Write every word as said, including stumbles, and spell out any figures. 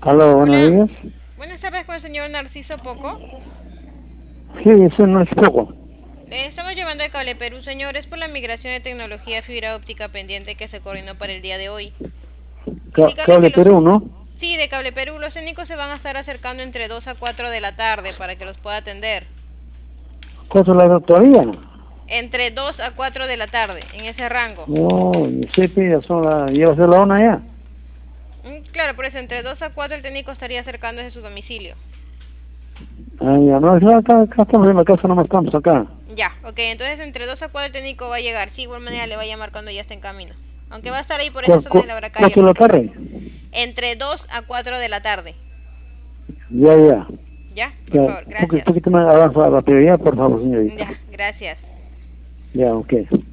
Aló, buenos Hola, días. buenas tardes con el señor Narciso Poco. Sí, eso no es poco. Le estamos llevando de Cable Perú, señor, es por la migración de tecnología fibra óptica pendiente que se coordinó para el día de hoy. Ca- Indicarle que Cable los... Perú, ¿no? Sí, de Cable Perú, los técnicos se van a estar acercando entre dos a cuatro de la tarde para que los pueda atender. ¿Cuánto la todavía? Entre dos a cuatro de la tarde, en ese rango. No, sí, sí, ya son la, ya va a ser la una ya. Mm, Claro, por eso entre dos a cuatro el técnico estaría acercando desde su domicilio. Ah, ya, no, ya acá, acá estamos en la casa, no estamos acá. Ya, ok, entonces entre dos a cuatro el técnico va a llegar. Sí, igual manera le va a llamar cuando ya esté en camino. Aunque va a estar ahí por esa ¿Cu zona cu de la Bracaria, cuatro de más la que todo. tarde? Entre dos a cuatro de la tarde. Ya, ya. Ya, por Ya, favor, un poquito, gracias. poquito más avanza la prioridad, por favor, señorita. Ya, gracias. Ya, ok.